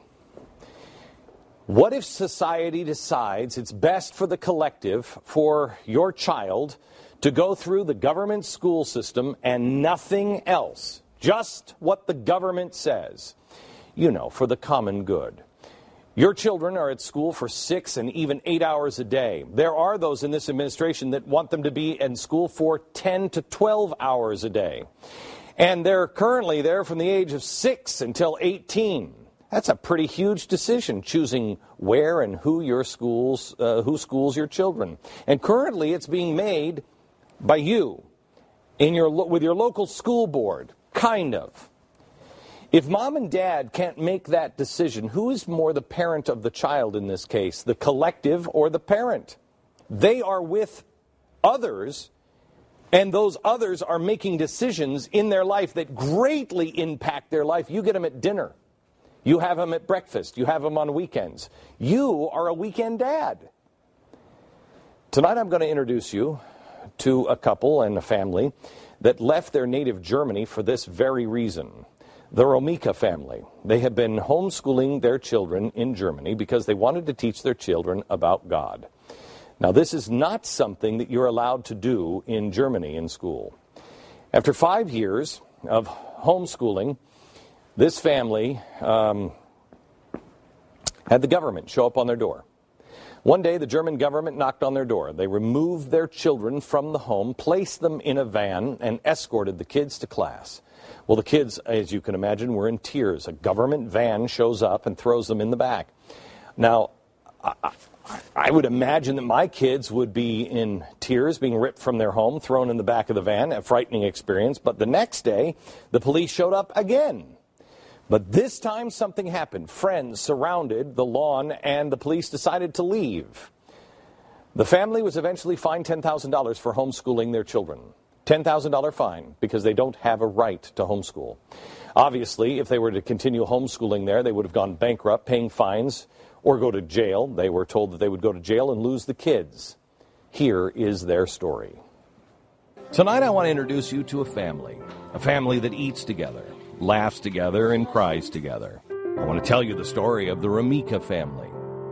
N: What if society decides it's best for the collective, for your child, to go through the government school system and nothing else? Just what the government says, you know, for the common good. Your children are at school for six and even eight hours a day. There are those in this administration that want them to be in school for ten to twelve hours a day. And they're currently there from the age of six until eighteen. That's a pretty huge decision, choosing where and who your schools, uh, who schools your children. And currently it's being made by you, in your with your local school board. Kind of. If mom and dad can't make that decision, who is more the parent of the child in this case, the collective or the parent? They are with others, and those others are making decisions in their life that greatly impact their life. You get them at dinner. You have them at breakfast. You have them on weekends. You are a weekend dad. Tonight I'm going to introduce you to a couple and a family that left their native Germany for this very reason. The Romika family. They have been homeschooling their children in Germany because they wanted to teach their children about God. Now, this is not something that you're allowed to do in Germany in school. After five years of homeschooling, this family um, had the government show up on their door. One day, the German government knocked on their door. They removed their children from the home, placed them in a van, and escorted the kids to class. Well, the kids, as you can imagine, were in tears. A government van shows up and throws them in the back. Now, I, I would imagine that my kids would be in tears, being ripped from their home, thrown in the back of the van, a frightening experience. But the next day, the police showed up again. But this time something happened. Friends surrounded the lawn and the police decided to leave. The family was eventually fined ten thousand dollars for homeschooling their children. ten thousand dollars fine because they don't have a right to homeschool. Obviously, if they were to continue homeschooling there, they would have gone bankrupt, paying fines, or go to jail. They were told that they would go to jail and lose the kids. Here is their story. Tonight I want to introduce you to a family. A family that eats together, laughs together, and cries together. I want to tell you the story of the Romika family.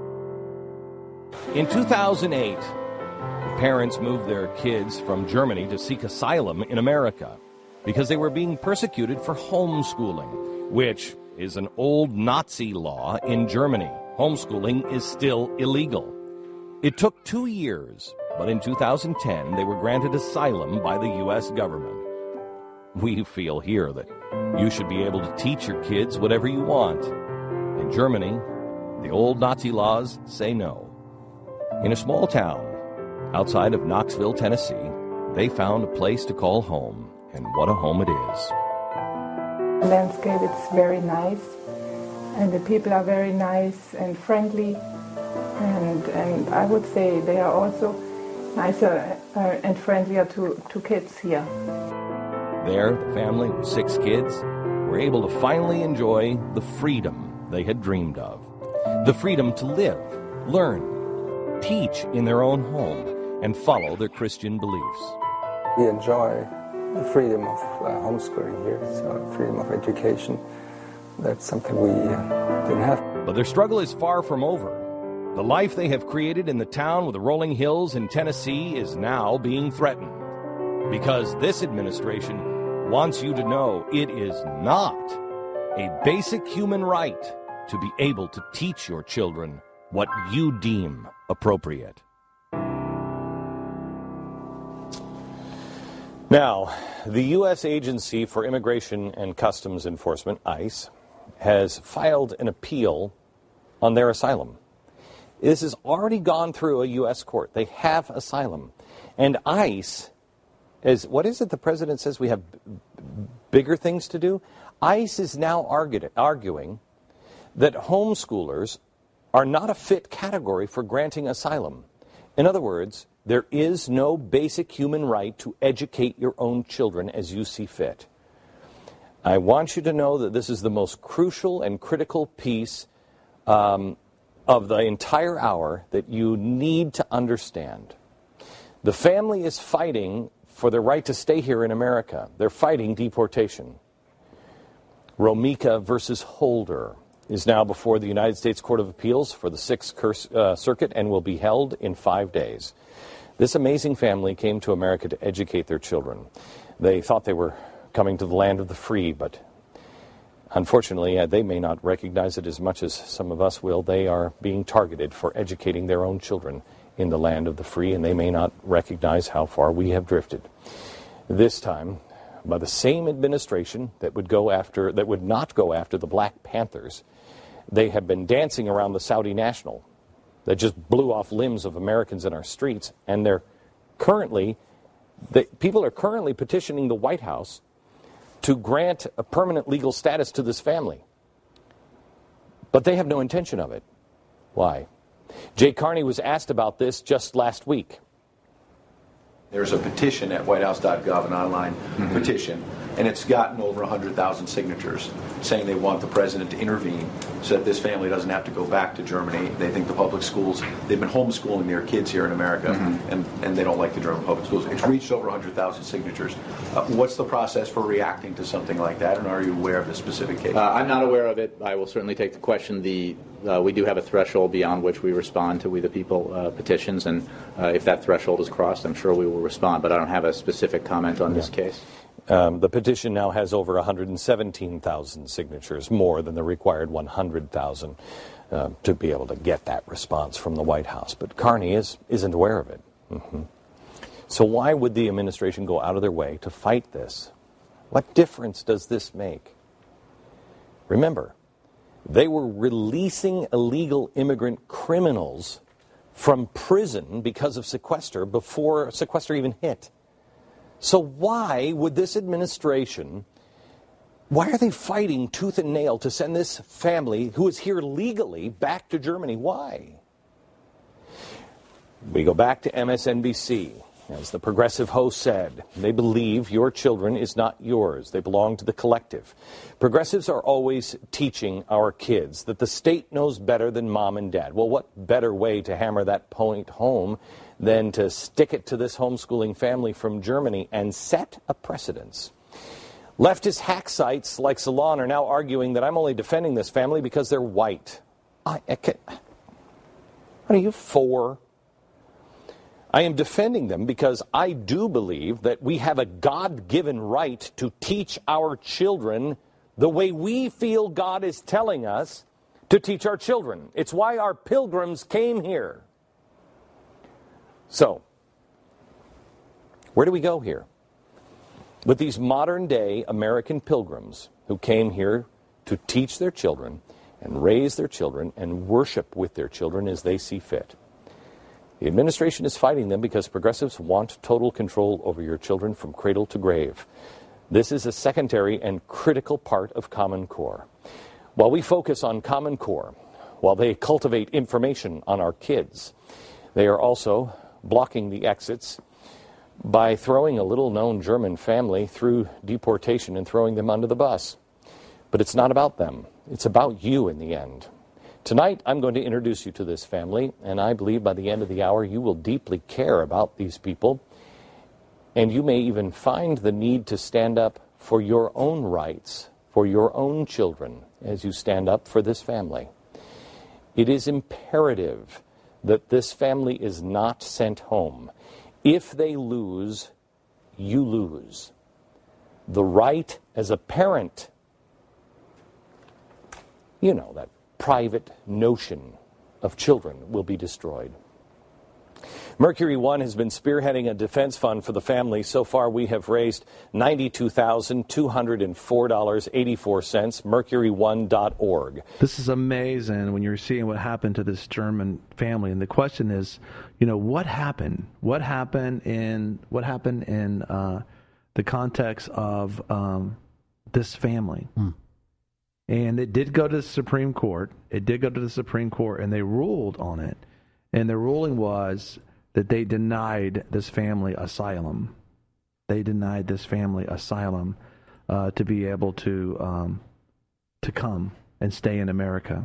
N: In two thousand eight, the parents moved their kids from Germany to seek asylum in America because they were being persecuted for homeschooling, which is an old Nazi law in Germany. Homeschooling is still illegal. It took two years, but in two thousand ten, they were granted asylum by the U S government. We feel here that you should be able to teach your kids whatever you want. In Germany, the old Nazi laws say no. In a small town outside of Knoxville, Tennessee, they found a place to call home, and what a home it is.
P: The landscape is very nice, and the people are very nice and friendly, and and I would say they are also nicer uh, and friendlier to, to kids here.
N: There, the family with six kids were able to finally enjoy the freedom they had dreamed of. The freedom to live, learn, teach in their own home, and follow their Christian beliefs.
Q: We enjoy the freedom of uh, homeschooling here, so freedom of education. That's something we uh, didn't have.
N: But their struggle is far from over. The life they have created in the town with the rolling hills in Tennessee is now being threatened. Because this administration wants you to know it is not a basic human right to be able to teach your children what you deem appropriate. Now, the U S Agency for Immigration and Customs Enforcement, ICE, has filed an appeal on their asylum. This has already gone through a U S court. They have asylum. And ICE As, what is it the president says we have b- bigger things to do? ICE is now argu- arguing that homeschoolers are not a fit category for granting asylum. In other words, there is no basic human right to educate your own children as you see fit. I want you to know that this is the most crucial and critical piece um, of the entire hour that you need to understand. The family is fighting for their right to stay here in America. They're fighting deportation. Romika versus Holder is now before the United States Court of Appeals for the Sixth uh, Circuit and will be held in five days. This amazing family came to America to educate their children. They thought they were coming to the land of the free, but unfortunately, uh, they may not recognize it as much as some of us will. They are being targeted for educating their own children in the land of the free, and they may not recognize how far we have drifted. This time, by the same administration that would go after, that would not go after the Black Panthers, they have been dancing around the Saudi national that just blew off limbs of Americans in our streets, and they're currently, the, people are currently petitioning the White House to grant a permanent legal status to this family. But they have no intention of it. Why? Jay Carney was asked about this just last week.
R: There's a petition at white house dot gov, an online mm-hmm. petition, and it's gotten over one hundred thousand signatures saying they want the president to intervene so that this family doesn't have to go back to Germany. They think the public schools, they've been homeschooling their kids here in America, mm-hmm. and, and they don't like the German public schools. It's reached over one hundred thousand signatures. Uh, what's the process for reacting to something like that, and are you aware of this specific case?
S: Uh, I'm not aware of it. I will certainly take the question. The Uh, we do have a threshold beyond which we respond to We the People uh, petitions, and uh, if that threshold is crossed, I'm sure we will respond, but I don't have a specific comment on yeah. this case.
N: Um, the petition now has over one hundred seventeen thousand signatures, more than the required one hundred thousand uh, to be able to get that response from the White House. But Carney is, isn't aware of it. Mm-hmm. So why would the administration go out of their way to fight this? What difference does this make? Remember, they were releasing illegal immigrant criminals from prison because of sequester before sequester even hit. So why would this administration, why are they fighting tooth and nail to send this family who is here legally back to Germany? Why? We go back to M S N B C. As the progressive host said, they believe your children is not yours. They belong to the collective. Progressives are always teaching our kids that the state knows better than mom and dad. Well, what better way to hammer that point home than to stick it to this homeschooling family from Germany and set a precedence? Leftist hack sites like Salon are now arguing that I'm only defending this family because they're white. I, I can, what are you for? I am defending them because I do believe that we have a God-given right to teach our children the way we feel God is telling us to teach our children. It's why our pilgrims came here. So, where do we go here? With these modern-day American pilgrims who came here to teach their children and raise their children and worship with their children as they see fit. The administration is fighting them because progressives want total control over your children from cradle to grave. This is a secondary and critical part of Common Core. While we focus on Common Core, while they cultivate information on our kids, they are also blocking the exits by throwing a little-known German family through deportation and throwing them under the bus. But it's not about them. It's about you in the end. Tonight, I'm going to introduce you to this family, and I believe by the end of the hour, you will deeply care about these people, and you may even find the need to stand up for your own rights, for your own children, as you stand up for this family. It is imperative that this family is not sent home. If they lose, you lose. The right as a parent, you know, that private notion of children will be destroyed. Mercury One has been spearheading a defense fund for the family. So far, we have raised ninety-two thousand two hundred four dollars and eighty-four cents. mercury one dot org.
B: This is amazing when you're seeing what happened to this German family. And the question is, you know, what happened? What happened in what happened in uh, the context of um, this family?
L: Hmm.
B: And it did go to the Supreme Court. It did go to the Supreme Court, and they ruled on it. And the ruling was that they denied this family asylum. They denied this family asylum uh, to be able to um, to come and stay in America.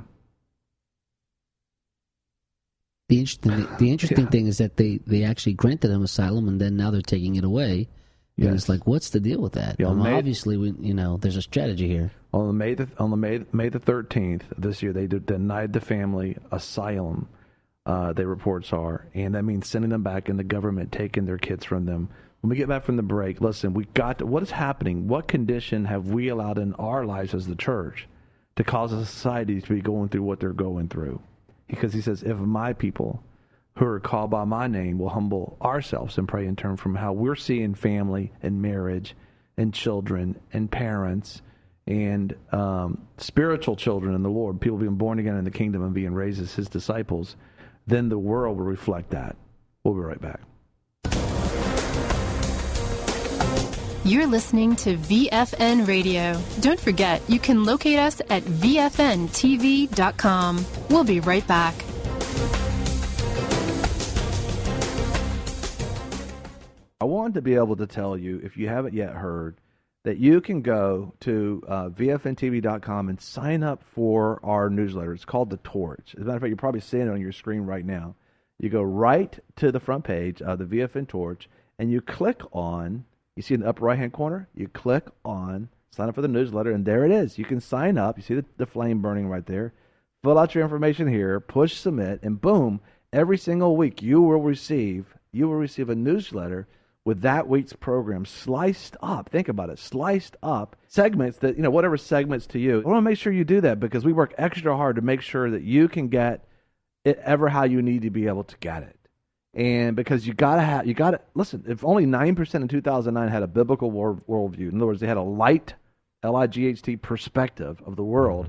L: The interesting, the interesting
B: Yeah.
L: thing is that they, they actually granted them asylum, and then now they're taking it away. And
B: Yes.
L: it's like, what's the deal with that?
B: Yeah,
L: I mean,
B: May-
L: obviously, we, you know, there's a strategy here.
B: On the May the, on the May May the thirteenth of this year, they de- denied the family asylum. Uh, their reports are, and that means sending them back, and the government taking their kids from them. When we get back from the break, listen, we got to, what is happening? What condition have we allowed in our lives as the church to cause a society to be going through what they're going through? Because he says, if my people who are called by my name will humble ourselves and pray and turn from how we're seeing family and marriage and children and parents and um, spiritual children in the Lord, people being born again in the kingdom and being raised as his disciples, then the world will reflect that. We'll be right back.
T: You're listening to V F N Radio. Don't forget, you can locate us at V F N T V dot com. We'll be right back.
B: I wanted to be able to tell you, if you haven't yet heard, that you can go to uh, V F N T V dot com and sign up for our newsletter. It's called The Torch. As a matter of fact, you're probably seeing it on your screen right now. You go right to the front page of the V F N Torch, and you click on, you see in the upper right-hand corner, you click on sign up for the newsletter, and there it is. You can sign up. You see the, the flame burning right there. Fill out your information here, push submit, and boom, every single week you will receive, you will receive a newsletter with that week's program sliced up. Think about it, sliced up segments that, you know, whatever segments to you. I want to make sure you do that because we work extra hard to make sure that you can get it ever how you need to be able to get it. And because you got to have, you got to, listen, if only nine percent in two thousand nine had a biblical world, worldview, in other words, they had a light, L I G H T perspective of the world,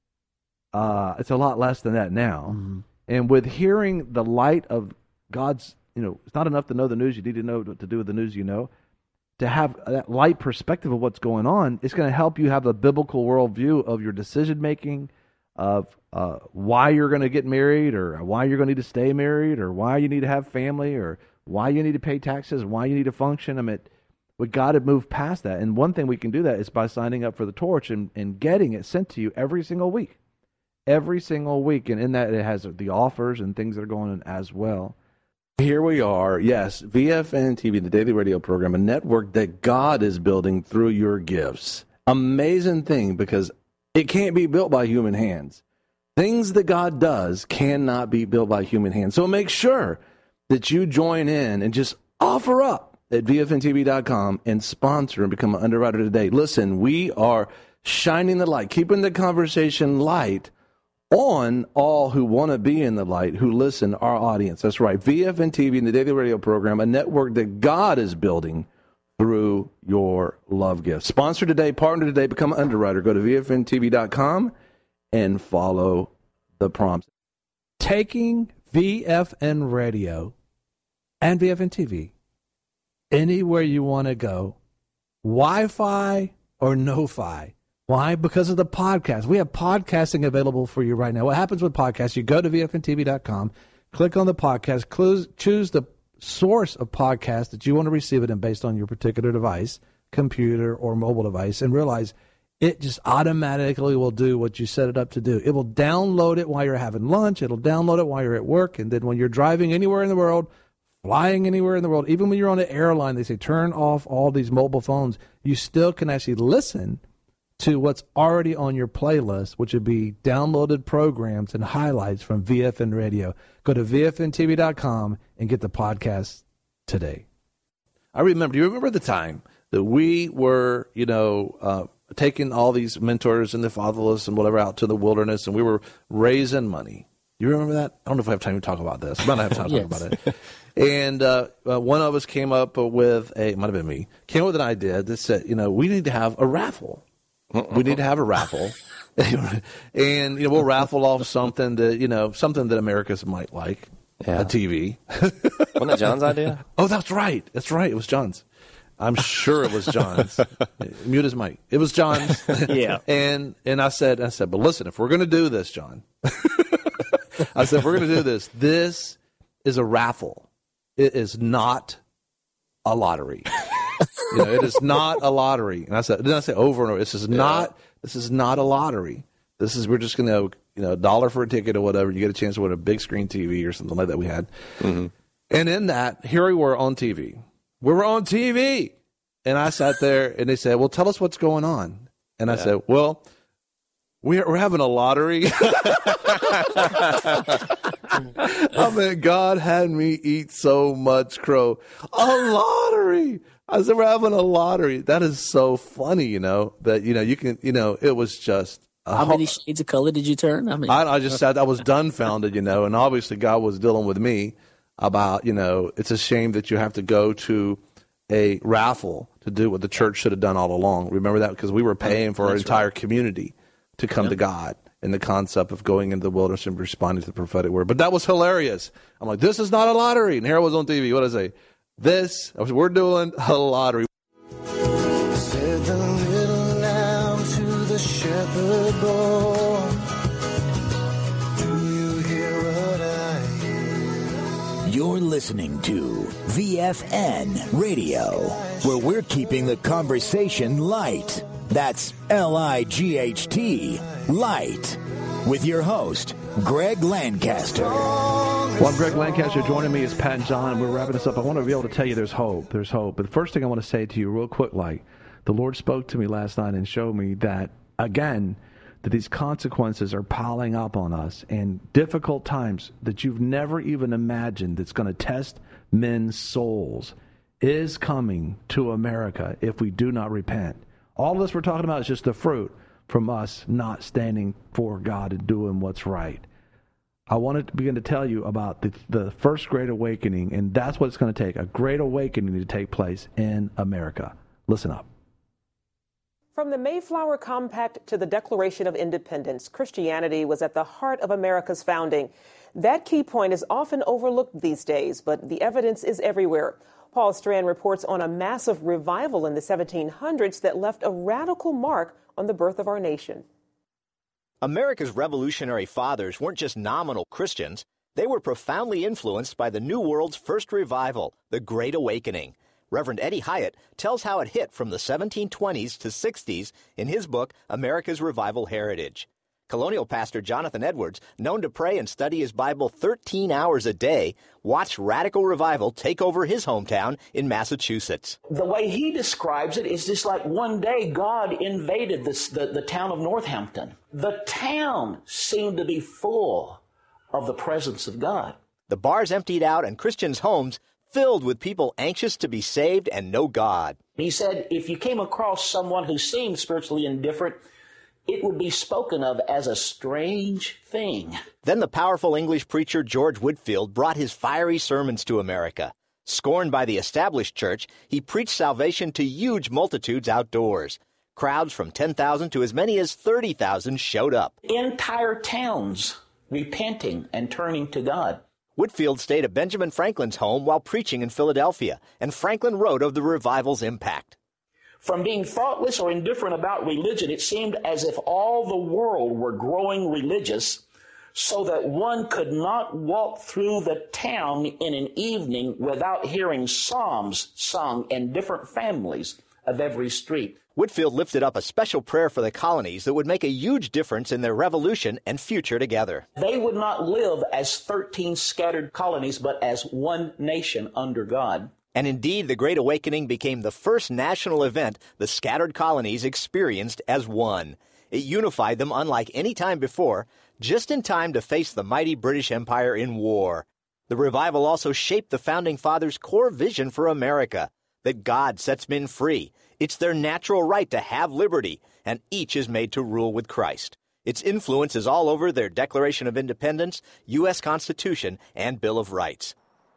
B: uh, it's a lot less than that now.
L: Mm-hmm.
B: And with hearing the light of God's, you know, it's not enough to know the news. You need to know what to do with the news you know. To have that light perspective of what's going on, it's going to help you have a biblical worldview of your decision-making, of uh, why you're going to get married, or why you're going to need to stay married, or why you need to have family, or why you need to pay taxes, why you need to function. I mean, we got to move past that. And one thing we can do that is by signing up for the Torch and, and getting it sent to you every single week. Every single week. And in that, it has the offers and things that are going on as well. Here we are, yes, V F N T V, the daily radio program, a network that God is building through your gifts. Amazing thing, because it can't be built by human hands. Things that God does cannot be built by human hands. So make sure that you join in and just offer up at V F N T V dot com and sponsor and become an underwriter today. Listen, we are shining the light, keeping the conversation light on all who want to be in the light, who listen, our audience. That's right. V F N T V and the daily radio program, a network that God is building through your love gift. Sponsor today, partner today, become an underwriter. Go to V F N T V dot com and follow the prompts. Taking V F N radio and V F N T V anywhere you want to go, Wi-Fi or no-fi. Why? Because of the podcast. We have podcasting available for you right now. What happens with podcasts? You go to V F N T V dot com, click on the podcast, choose, choose the source of podcast that you want to receive it in based on your particular device, computer or mobile device, and realize it just automatically will do what you set it up to do. It will download it while you're having lunch. It'll download it while you're at work. And then when you're driving anywhere in the world, flying anywhere in the world, even when you're on an airline, they say turn off all these mobile phones. You still can actually listen to what's already on your playlist, which would be downloaded programs and highlights from V F N Radio. Go to V F N T V dot com and get the podcast today. I remember, do you remember the time that we were, you know, uh, taking all these mentors and the fatherless and whatever out to the wilderness, and we were raising money? You remember that? I don't know if I have time to talk about this. I might not have time to
L: Yes.
B: talk about it. And uh, uh, one of us came up with a, it might have been me, came up with an idea that said, you know, we need to have a raffle. We need to have a raffle. And, you know, we'll raffle off something that, you know, something that Americans might like. Yeah. A T V.
U: Wasn't that John's idea?
B: Oh, that's right. That's right. It was John's. I'm sure it was John's. Mute his mic. It was John's.
U: Yeah.
B: And and I said, I said, but listen, if we're going to do this, John, I said, if we're going to do this, this is a raffle. It is not a lottery. You know, it is not a lottery. And I said, didn't I say over and over? This is yeah. not. This is not a lottery. This is we're just going to, you know, a dollar for a ticket or whatever. You get a chance to win a big screen T V or something like that. We had, mm-hmm. and in that, here we were on T V. We were on T V, and I sat there, and they said, "Well, tell us what's going on." And I yeah. said, "Well, we're we're having a lottery." I mean, God had me eat so much crow. A lottery. I said, we're having a lottery. That is so funny, you know, that, you know, you can, you know, it was just.
L: How many shades of color did you turn? I mean,
B: I, I just sat, I was dumbfounded, you know, and obviously God was dealing with me about, you know, it's a shame that you have to go to a raffle to do what the church should have done all along. Remember that? Because we were paying for our
U: That's
B: entire
U: right.
B: community to come
U: Yeah.
B: to God. And the concept of going into the wilderness and responding to the prophetic word. But that was hilarious. I'm like, this is not a lottery. And here I was on T V. What did I say? This, I was, we're doing a lottery.
V: Said the little lamb to the shepherd boy, do you hear what I hear?
M: You're listening to V F N Radio, where we're keeping the conversation light. That's L I G H T, light, with your host, Greg Lancaster.
B: Well, I'm Greg Lancaster. Joining me is Pat and John, and we're wrapping this up. I want to be able to tell you there's hope. There's hope. But the first thing I want to say to you real quick, like, the Lord spoke to me last night and showed me that, again, that these consequences are piling up on us, and difficult times that you've never even imagined that's going to test men's souls is coming to America if we do not repent. All of this we're talking about is just the fruit from us not standing for God and doing what's right. I wanted to begin to tell you about the, the first Great Awakening, and that's what it's going to take, a Great Awakening to take place in America. Listen up.
W: From the Mayflower Compact to the Declaration of Independence, Christianity was at the heart of America's founding. That key point is often overlooked these days, but the evidence is everywhere. Paul Strand reports on a massive revival in the seventeen hundreds that left a radical mark on the birth of our nation.
X: America's revolutionary fathers weren't just nominal Christians. They were profoundly influenced by the New World's first revival, the Great Awakening. Reverend Eddie Hyatt tells how it hit from the seventeen twenties to sixties in his book, America's Revival Heritage. Colonial pastor Jonathan Edwards, known to pray and study his Bible thirteen hours a day, watched radical revival take over his hometown in Massachusetts.
Y: The way he describes it is just like one day God invaded this, the, the town of Northampton. The town seemed to be full of the presence of God.
X: The bars emptied out and Christians' homes filled with people anxious to be saved and know God.
Y: He said if you came across someone who seemed spiritually indifferent, it would be spoken of as a strange thing.
X: Then the powerful English preacher George Whitefield brought his fiery sermons to America. Scorned by the established church, he preached salvation to huge multitudes outdoors. Crowds from ten thousand to as many as thirty thousand showed up.
Y: Entire towns repenting and turning to God.
X: Whitefield stayed at Benjamin Franklin's home while preaching in Philadelphia, and Franklin wrote of the revival's impact.
Y: From being thoughtless or indifferent about religion, it seemed as if all the world were growing religious, so that one could not walk through the town in an evening without hearing psalms sung in different families of every street.
X: Whitefield lifted up a special prayer for the colonies that would make a huge difference in their revolution and future together.
Y: They would not live as thirteen scattered colonies, but as one nation under God.
X: And indeed, the Great Awakening became the first national event the scattered colonies experienced as one. It unified them unlike any time before, just in time to face the mighty British Empire in war. The revival also shaped the Founding Fathers' core vision for America, that God sets men free. It's their natural right to have liberty, and each is made to rule with Christ. Its influence is all over their Declaration of Independence, U S Constitution, and Bill of Rights.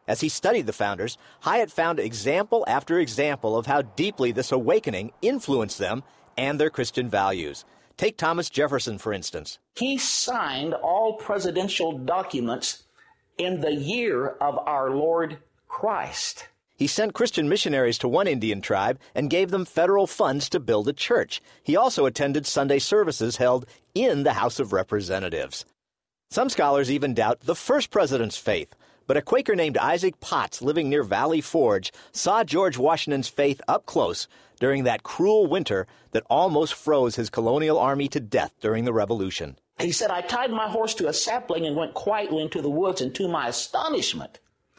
X: As he studied the founders, Hyatt found example after example of how deeply this awakening influenced them and their Christian values. Take Thomas Jefferson, for instance.
Y: He signed all presidential documents in the year of our Lord Christ.
X: He sent Christian missionaries to one Indian tribe and gave them federal funds to build a church. He also attended Sunday services held in the House of Representatives. Some scholars even doubt the first president's faith, but a Quaker named Isaac Potts living near Valley Forge saw George Washington's faith up close during that cruel winter that almost froze his colonial army to death during the Revolution.
Y: He said, I tied my horse to a sapling and went quietly into the woods, and to my astonishment,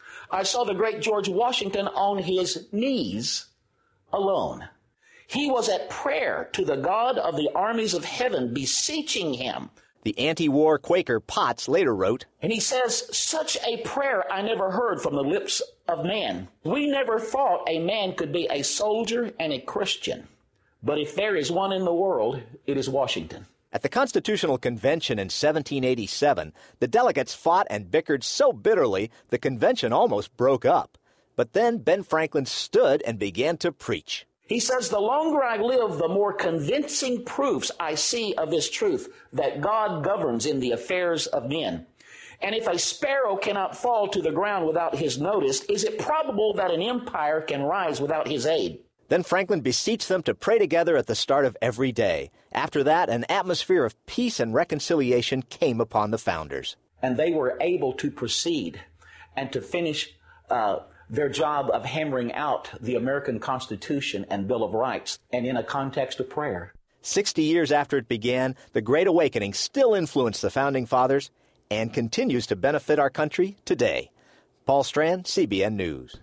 Y: I saw the great George Washington on his knees alone. He was at prayer to the God of the armies of heaven, beseeching him.
X: The anti-war Quaker Potts later wrote,
Y: and he says, such a prayer I never heard from the lips of man. We never thought a man could be a soldier and a Christian. But if there is one in the world, it is Washington.
X: At the Constitutional Convention in seventeen eighty-seven, the delegates fought and bickered so bitterly the convention almost broke up. But then Ben Franklin stood and began to preach.
Y: He says, the longer I live, the more convincing proofs I see of this truth, that God governs in the affairs of men. And if a sparrow cannot fall to the ground without his notice, is it probable that an empire can rise without his aid?
X: Then Franklin beseeched them to pray together at the start of every day. After that, an atmosphere of peace and reconciliation came upon the founders.
Y: And they were able to proceed and to finish uh, their job of hammering out the American Constitution and Bill of Rights, and in a context of prayer.
X: Sixty years after it began, the Great Awakening still influenced the Founding Fathers and continues to benefit our country today. Paul Strand, C B N News.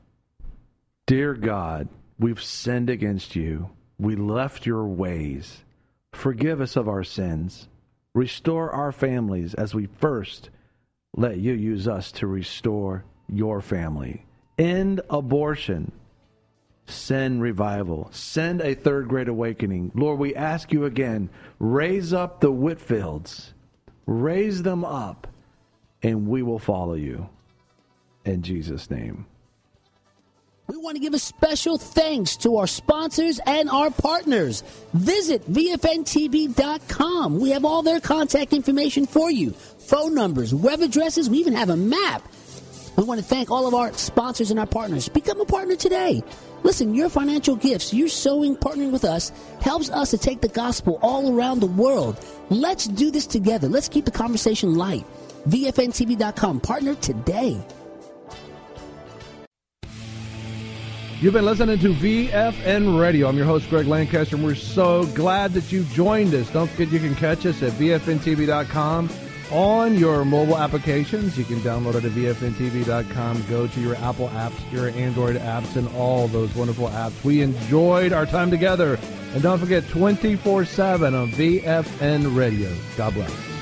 B: Dear God, we've sinned against you. We left your ways. Forgive us of our sins. Restore our families as we first let you use us to restore your family. End abortion. Send revival. Send a third great awakening. Lord, we ask you again, raise up the Whitfields. Raise them up, and we will follow you. In Jesus' name.
L: We want to give a special thanks to our sponsors and our partners. Visit V F N T V dot com. We have all their contact information for you. Phone numbers, web addresses. We even have a map. We want to thank all of our sponsors and our partners. Become a partner today. Listen, your financial gifts, your sowing, partnering with us, helps us to take the gospel all around the world. Let's do this together. Let's keep the conversation light. V F N T V dot com. Partner today.
B: You've been listening to V F N Radio. I'm your host, Greg Lancaster, and we're so glad that you joined us. Don't forget you can catch us at V F N T V dot com on your mobile applications. You can download it at V F N T V dot com. Go to your Apple apps, your Android apps, and all those wonderful apps. We enjoyed our time together. And don't forget, twenty-four seven on V F N Radio. God bless.